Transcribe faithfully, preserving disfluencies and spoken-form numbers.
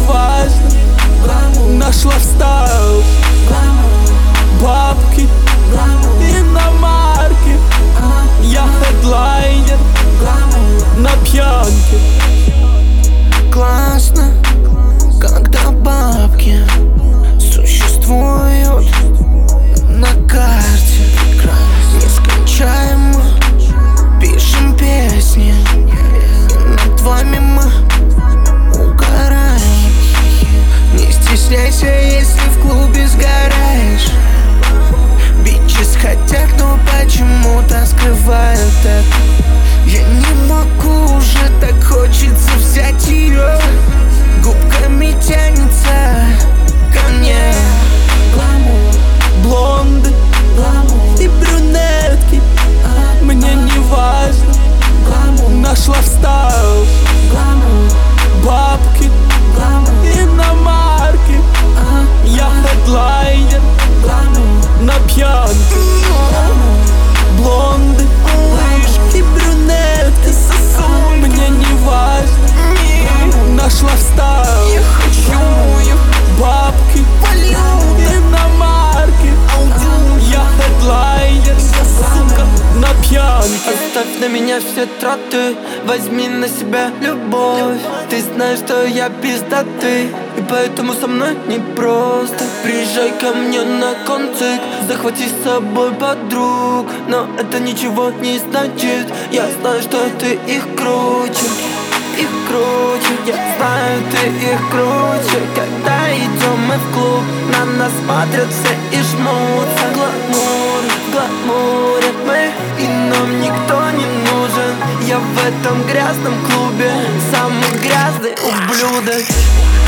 важно. Нашла в стайл бабки, иномарки. Я хедлайнер на пьянке. Классно, когда бабки существуют на карте. Нескончаемо пишем песни, и над вами мы угораем. Не стесняйся, если в клубе сгораешь. Бичес хотят, но почему-то скрывают это. Я не могу уже, так хочется взять ее. Губками тянется ко мне. Блонды и брюнетки, мне не важно. Нашла в стайл бабки, иномарки. Я хедлайнер на пьянке. Блонды и брюнетки, мне не важно. Нашла в стайл бабки, иномарки. Я хедлайнер, сука, на пьянке. Оставь на меня все траты, возьми на себя любовь. Ты знаешь, что я пиздатый, и поэтому со мной непросто. Приезжай ко мне на концерт, захвати с собой подруг. Но это ничего не значит, я знаю, что ты их круче. Их круче, я знаю, ты их круче. Когда идем мы в клуб, на нас смотрят все и жмутся. Гламур, гламуре мы, и нам никто не нужен. Я в этом грязном клубе самый грязный ублюдок.